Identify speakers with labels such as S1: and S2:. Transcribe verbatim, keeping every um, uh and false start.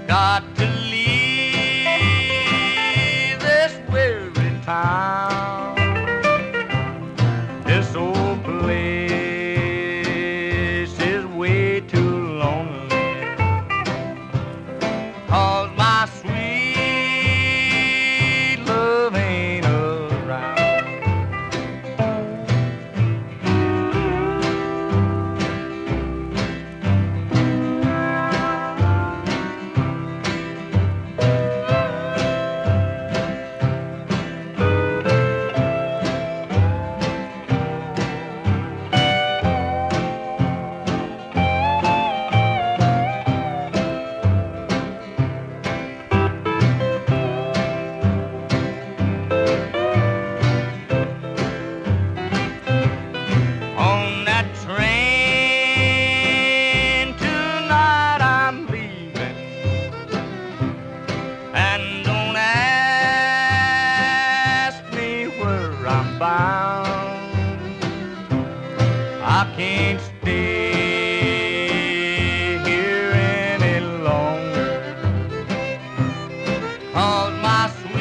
S1: got to leave this weary town. This old place is way too lonely, 'cause my sweet love ain't around. On that train tonight I'm leaving, and don't ask me where I'm bound. I can't stay here any longer, 'cause my sweet